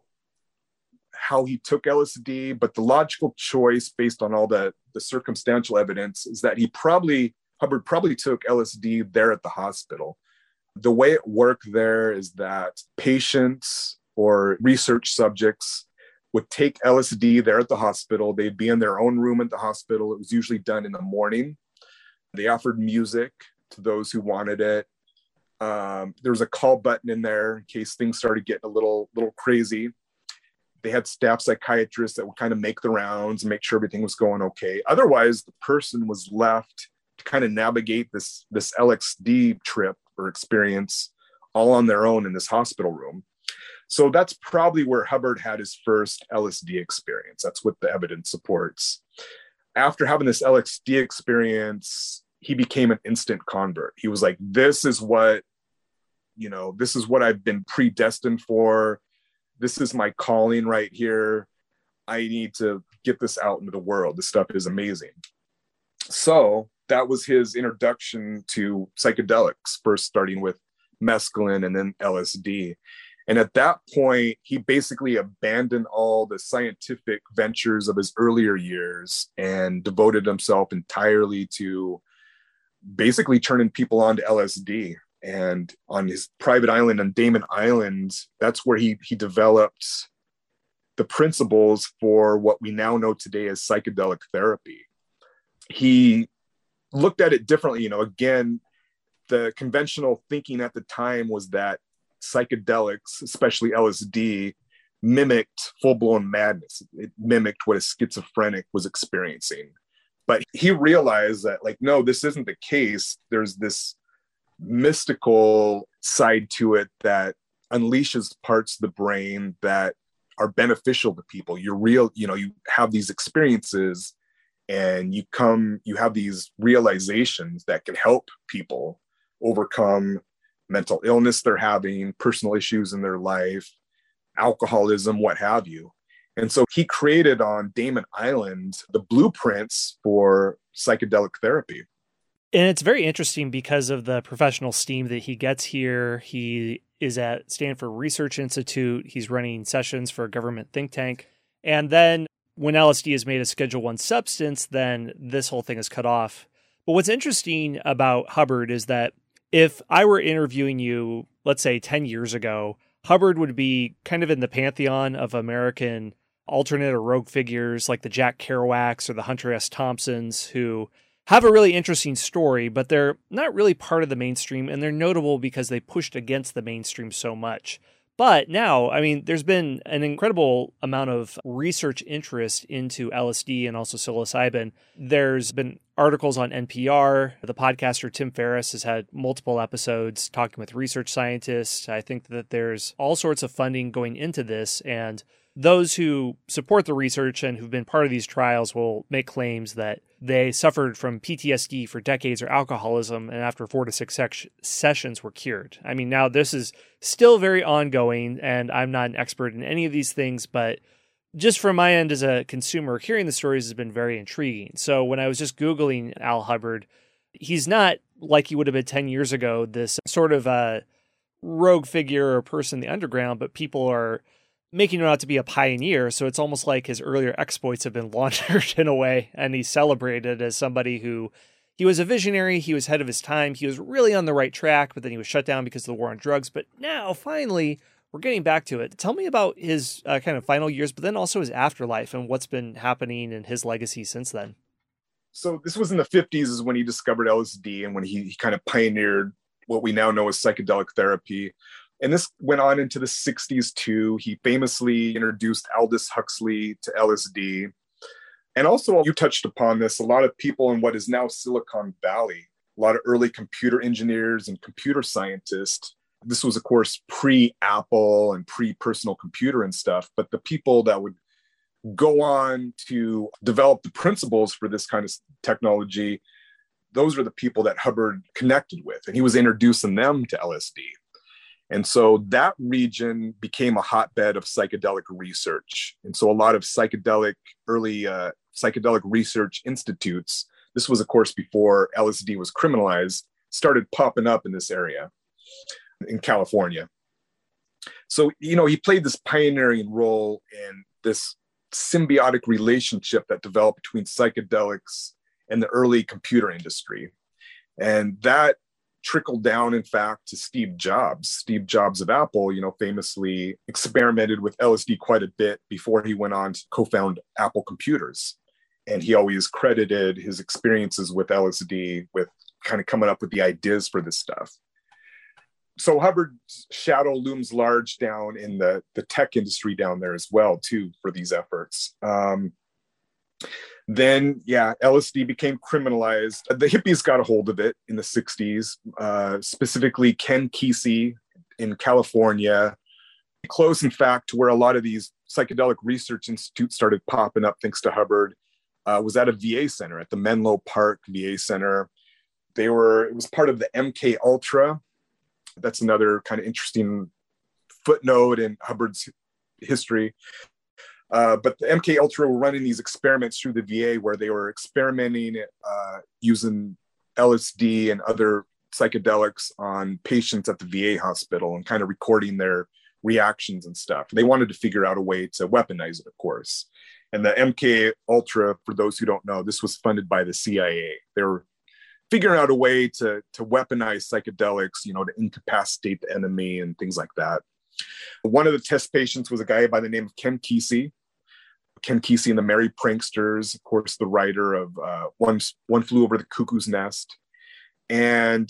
how he took L S D, but the logical choice based on all the, the circumstantial evidence is that he probably, Hubbard probably took L S D there at the hospital. The way it worked there is that patients or research subjects would take L S D there at the hospital. They'd be in their own room at the hospital. It was usually done in the morning. They offered music to those who wanted it. Um, there was a call button in there in case things started getting a little, little crazy. They had staff psychiatrists that would kind of make the rounds and make sure everything was going okay. Otherwise, the person was left to kind of navigate this, this L S D trip or experience all on their own in this hospital room. So that's probably where Hubbard had his first L S D experience. That's what the evidence supports. After having this L S D experience, he became an instant convert. He was like, this is what, you know, this is what I've been predestined for. This is my calling right here. I need to get this out into the world. This stuff is amazing. So that was his introduction to psychedelics, first starting with mescaline and then L S D. And at that point, he basically abandoned all the scientific ventures of his earlier years and devoted himself entirely to basically turning people on to L S D. And on his private island on Damen Island, that's where he, he developed the principles for what we now know today as psychedelic therapy. He looked at it differently. You know, again, the conventional thinking at the time was that psychedelics, especially L S D, mimicked full-blown madness. It mimicked what a schizophrenic was experiencing. But he realized that, like, no, this isn't the case. There's this mystical side to it that unleashes parts of the brain that are beneficial to people. You're real, you know, you have these experiences and you come, you have these realizations that can help people overcome mental illness they're having, personal issues in their life, alcoholism, what have you. And so he created on Damon Island the blueprints for psychedelic therapy. And it's very interesting because of the professional steam that he gets here. He is at Stanford Research Institute. He's running sessions for a government think tank. And then when L S D is made a Schedule One substance, then this whole thing is cut off. But what's interesting about Hubbard is that if I were interviewing you, let's say ten years ago, Hubbard would be kind of in the pantheon of American alternate or rogue figures like the Jack Kerouacs or the Hunter S. Thompsons, who have a really interesting story, but they're not really part of the mainstream, and they're notable because they pushed against the mainstream so much. But now, I mean, there's been an incredible amount of research interest into L S D and also psilocybin. There's been articles on N P R. The podcaster Tim Ferriss has had multiple episodes talking with research scientists. I think that there's all sorts of funding going into this, and those who support the research and who've been part of these trials will make claims that they suffered from P T S D for decades or alcoholism, and after four to six sec- sessions were cured. I mean, now this is still very ongoing, and I'm not an expert in any of these things, but just from my end as a consumer, hearing the stories has been very intriguing. So when I was just Googling Al Hubbard, he's not like he would have been ten years ago, this sort of a rogue figure or person in the underground, but people are making him out to be a pioneer. So it's almost like his earlier exploits have been laundered in a way, and he's celebrated as somebody who, he was a visionary, he was ahead of his time, he was really on the right track, but then he was shut down because of the war on drugs. But now, finally, we're getting back to it. Tell me about his uh, kind of final years, but then also his afterlife and what's been happening and his legacy since then. So this was in the fifties is when he discovered L S D and when he, he kind of pioneered what we now know as psychedelic therapy. And this went on into the sixties too. He famously introduced Aldous Huxley to L S D. And also, you touched upon this, a lot of people in what is now Silicon Valley, a lot of early computer engineers and computer scientists. This was, of course, pre-Apple and pre-personal computer and stuff. But the people that would go on to develop the principles for this kind of technology, those are the people that Hubbard connected with. And he was introducing them to L S D. And so that region became a hotbed of psychedelic research. And so a lot of psychedelic, early uh, psychedelic research institutes, this was, of course, before L S D was criminalized, started popping up in this area in California. So, you know, he played this pioneering role in this symbiotic relationship that developed between psychedelics and the early computer industry. And that trickled down, in fact, to Steve Jobs. Steve Jobs of Apple, you know, famously experimented with L S D quite a bit before he went on to co-found Apple Computers. And he always credited his experiences with L S D with kind of coming up with the ideas for this stuff. So Hubbard's shadow looms large down in the, the tech industry down there as well, too, for these efforts. Um, Then, yeah, L S D became criminalized. The hippies got a hold of it in the sixties, uh, specifically Ken Kesey in California. Close, in fact, to where a lot of these psychedelic research institutes started popping up, thanks to Hubbard, uh, was at a V A center, at the Menlo Park V A Center. They were, it was part of the M K Ultra. That's another kind of interesting footnote in Hubbard's history. Uh, but the M K Ultra were running these experiments through the V A where they were experimenting uh, using L S D and other psychedelics on patients at the V A hospital and kind of recording their reactions and stuff. They wanted to figure out a way to weaponize it, of course. And the M K Ultra, for those who don't know, this was funded by the C I A. They were figuring out a way to, to weaponize psychedelics, you know, to incapacitate the enemy and things like that. One of the test patients was a guy by the name of Ken Kesey. Ken Kesey and the Merry Pranksters, of course, the writer of uh, One, One Flew Over the Cuckoo's Nest. And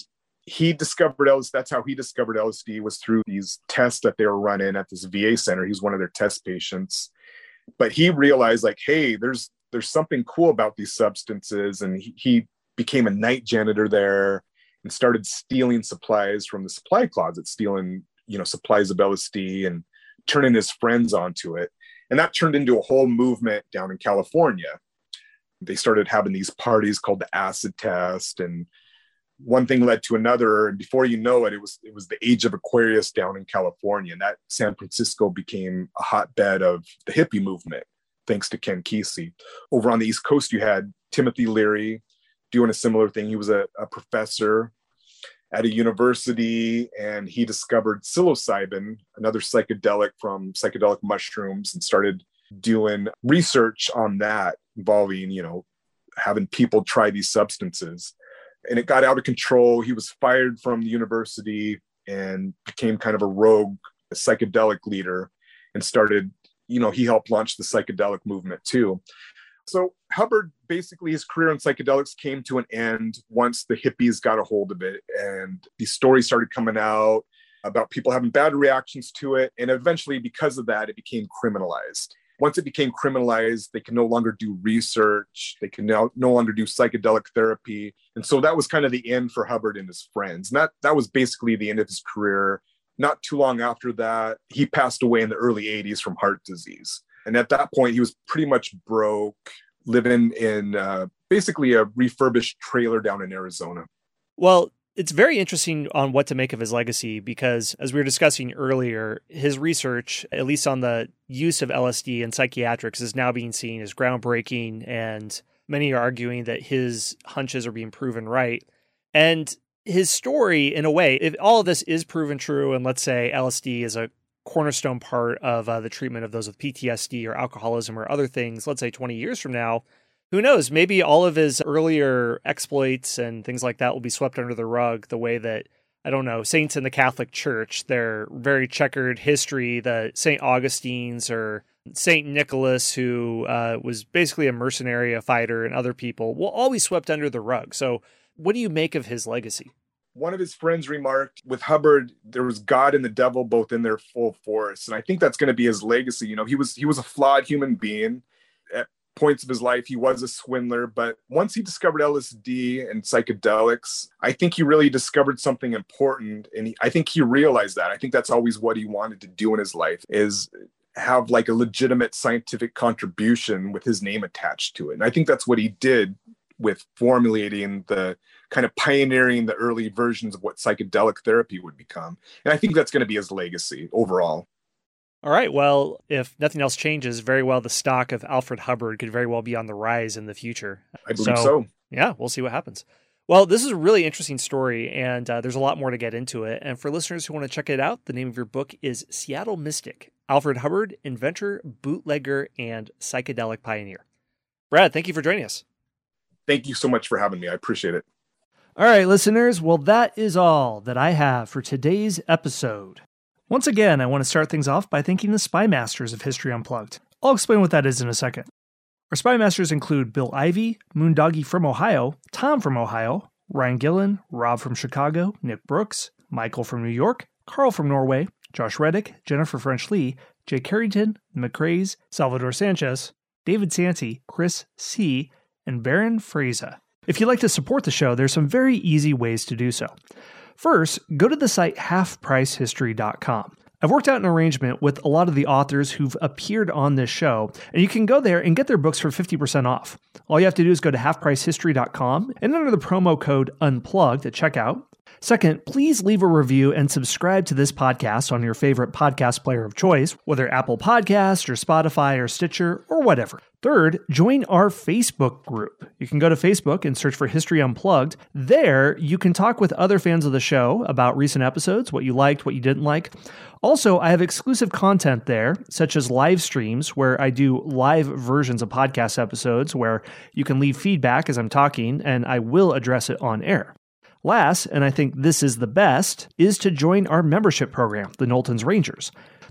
he discovered L S D. That's how he discovered L S D, was through these tests that they were running at this V A center. He was one of their test patients. But he realized, like, hey, there's there's something cool about these substances. And he, he became a night janitor there and started stealing supplies from the supply closet, stealing, you know, supplies of L S D and turning his friends onto it. And that turned into a whole movement down in California. They started having these parties called the acid test, and one thing led to another. And before you know it, it was it was the age of Aquarius down in California. And that San Francisco became a hotbed of the hippie movement, thanks to Ken Kesey. Over on the East Coast, you had Timothy Leary doing a similar thing. He was a, a professor at a university, and he discovered psilocybin, another psychedelic from psychedelic mushrooms, and started doing research on that, involving, you know, having people try these substances. And it got out of control. He was fired from the university and became kind of a rogue psychedelic leader, and started, you know, he helped launch the psychedelic movement too. So Hubbard, basically his career in psychedelics came to an end once the hippies got a hold of it. And these stories started coming out about people having bad reactions to it. And eventually, because of that, it became criminalized. Once it became criminalized, they can no longer do research. They can now no longer do psychedelic therapy. And so that was kind of the end for Hubbard and his friends. And that, that was basically the end of his career. Not too long after that, he passed away in the early eighties from heart disease. And at that point, he was pretty much broke, living in uh, basically a refurbished trailer down in Arizona. Well, it's very interesting on what to make of his legacy, because as we were discussing earlier, his research, at least on the use of L S D in psychiatrics, is now being seen as groundbreaking, and many are arguing that his hunches are being proven right. And his story, in a way, if all of this is proven true, and let's say L S D is a cornerstone part of uh, the treatment of those with P T S D or alcoholism or other things, let's say twenty years from now, who knows, maybe all of his earlier exploits and things like that will be swept under the rug, the way that, I don't know, saints in the Catholic Church, their very checkered history, the Saint Augustine's or Saint Nicholas, who uh, was basically a mercenary, a fighter, and other people, will all be swept under the rug. So what do you make of his legacy? One of his friends remarked, with Hubbard, there was God and the devil both in their full force. And I think that's going to be his legacy. You know, he was he was a flawed human being. At points of his life, he was a swindler. But once he discovered L S D and psychedelics, I think he really discovered something important. And he, I think he realized that. I think that's always what he wanted to do in his life, is have like a legitimate scientific contribution with his name attached to it. And I think that's what he did with formulating the kind of pioneering the early versions of what psychedelic therapy would become. And I think that's going to be his legacy overall. All right. Well, if nothing else changes, very well, the stock of Alfred Hubbard could very well be on the rise in the future. I believe so. so. Yeah, we'll see what happens. Well, this is a really interesting story, and uh, there's a lot more to get into it. And for listeners who want to check it out, the name of your book is Seattle Mystic, Alfred Hubbard, Inventor, Bootlegger, and Psychedelic Pioneer. Brad, thank you for joining us. Thank you so much for having me. I appreciate it. All right, listeners. Well, that is all that I have for today's episode. Once again, I want to start things off by thanking the Spy Masters of History Unplugged. I'll explain what that is in a second. Our Spy Masters include Bill Ivey, Moondoggy from Ohio, Tom from Ohio, Ryan Gillen, Rob from Chicago, Nick Brooks, Michael from New York, Carl from Norway, Josh Reddick, Jennifer French Lee, Jay Carrington, McCrae's, Salvador Sanchez, David Santi, Chris C., and Baron Fraser. If you'd like to support the show, there's some very easy ways to do so. First, go to the site half price history dot com. I've worked out an arrangement with a lot of the authors who've appeared on this show, and you can go there and get their books for fifty percent off. All you have to do is go to half price history dot com and enter the promo code UNPLUGGED at checkout. Second, please leave a review and subscribe to this podcast on your favorite podcast player of choice, whether Apple Podcasts or Spotify or Stitcher or whatever. Third, join our Facebook group. You can go to Facebook and search for History Unplugged. There, you can talk with other fans of the show about recent episodes, what you liked, what you didn't like. Also, I have exclusive content there, such as live streams where I do live versions of podcast episodes where you can leave feedback as I'm talking, and I will address it on air. Last, and I think this is the best, is to join our membership program, the Knowlton's Rangers.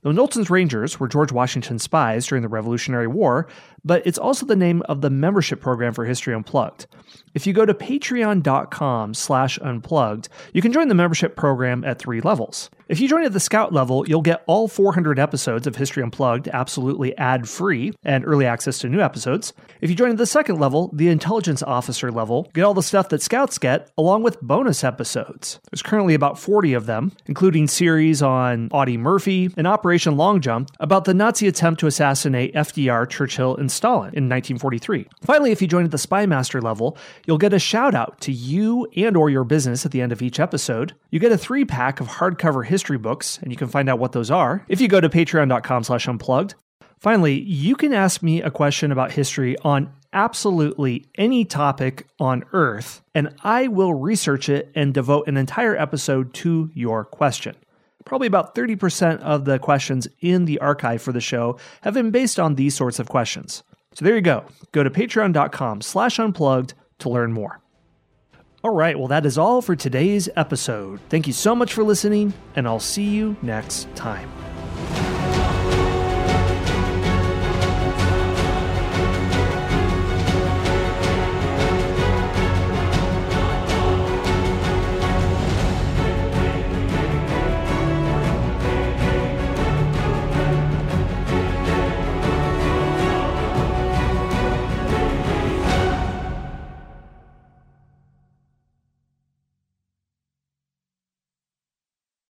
The Knowlton's Rangers were George Washington's spies during the Revolutionary War, but it's also the name of the membership program for History Unplugged. If you go to patreon.com slash unplugged, you can join the membership program at three levels. If you join at the Scout level, you'll get all four hundred episodes of History Unplugged absolutely ad-free and early access to new episodes. If you join at the second level, the Intelligence Officer level, get all the stuff that Scouts get, along with bonus episodes. There's currently about forty of them, including series on Audie Murphy and Operation Long Jump about the Nazi attempt to assassinate F D R, Churchill, and Stalin in nineteen forty-three. Finally, if you join at the Spy Master level, you'll get a shout out to you and or your business at the end of each episode. You get a three pack of hardcover history books, and you can find out what those are if you go to patreon.com slash unplugged. Finally, you can ask me a question about history on absolutely any topic on Earth, and I will research it and devote an entire episode to your question. Probably about thirty percent of the questions in the archive for the show have been based on these sorts of questions. So there you go. Go to patreon.com slash unplugged to learn more. All right, well, that is all for today's episode. Thank you so much for listening, and I'll see you next time.